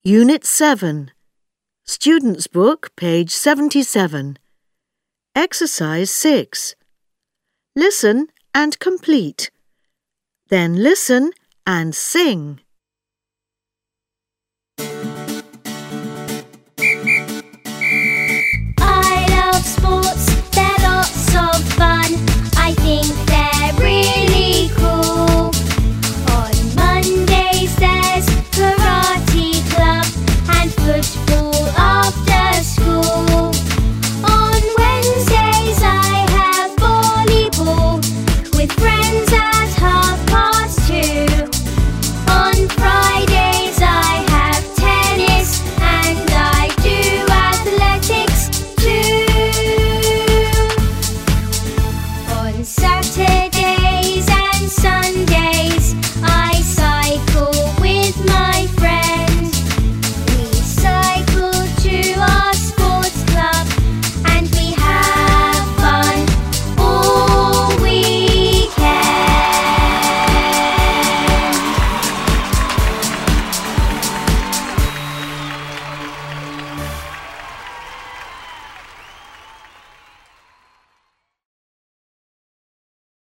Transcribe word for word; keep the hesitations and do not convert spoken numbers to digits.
Unit seven. Student's Book, page seventy-seven. Exercise six. Listen and complete. Then listen and sing.